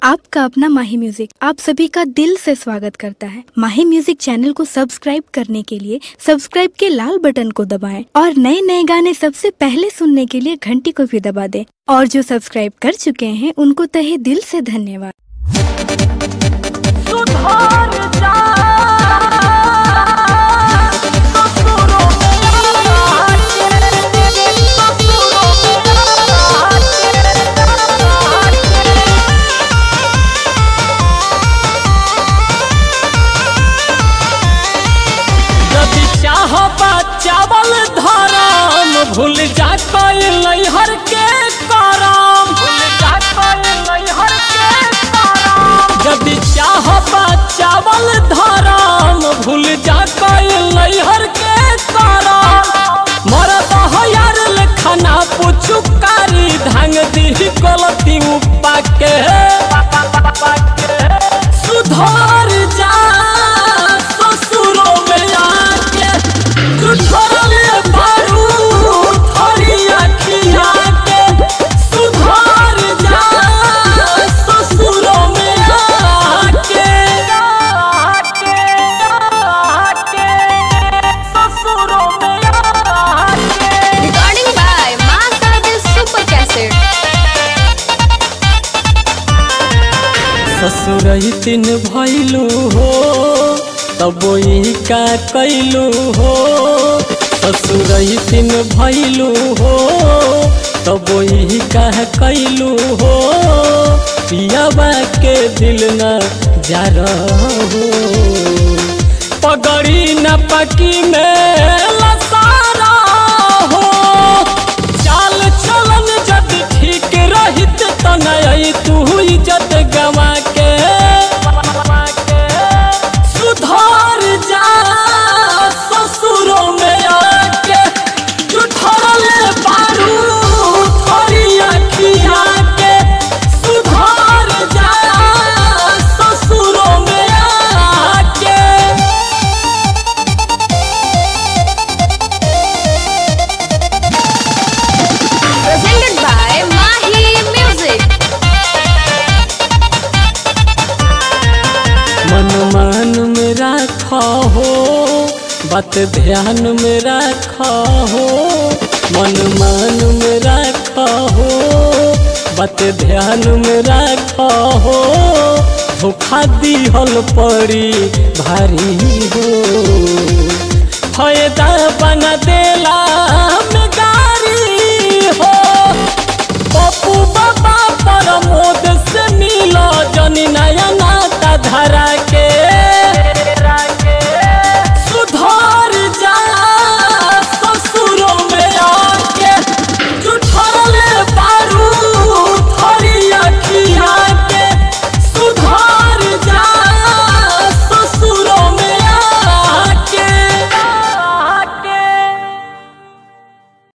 आपका अपना माही म्यूजिक आप सभी का दिल से स्वागत करता है। माही म्यूजिक चैनल को सब्सक्राइब करने के लिए सब्सक्राइब के लाल बटन को दबाएं और नए नए गाने सबसे पहले सुनने के लिए घंटी को भी दबा दें। और जो सब्सक्राइब कर चुके हैं उनको तहे दिल से धन्यवाद। चावल धरम भूल जा हर के करम, भूल जा हर के करम। यदि चाहबा चावल धरम भूल जा हर के करम। मरद यार लेखना पूछू कारी धांग दी गलती पाके सुधार जा ससुरों में आके ससुरई तीन भैलू हो तब का कैलू हो। ससुरई तीन भैलू हो तब का कैलू हो। पियाबा के दिल न जा रहो पगड़ी न पकी में लसारा हो। चाल चलन जब ठीक रहित तो नहीं तू इज्जत गवा के सुधार जा ससुरों में आके जुठरले बारू थोड़ी अखिया के सुधार जा ससुरों में आके। Presented by Mahi Music। मन में रखा हो बात ध्यान में रखा हो। मन में रखा हो बात ध्यान में रखा हो। धोखा दिहल पड़ी भारी हो फायदा बना देला में गारी हो। पप्पू बाबा प्रमोद से मिलो जनी नया नाता धरा के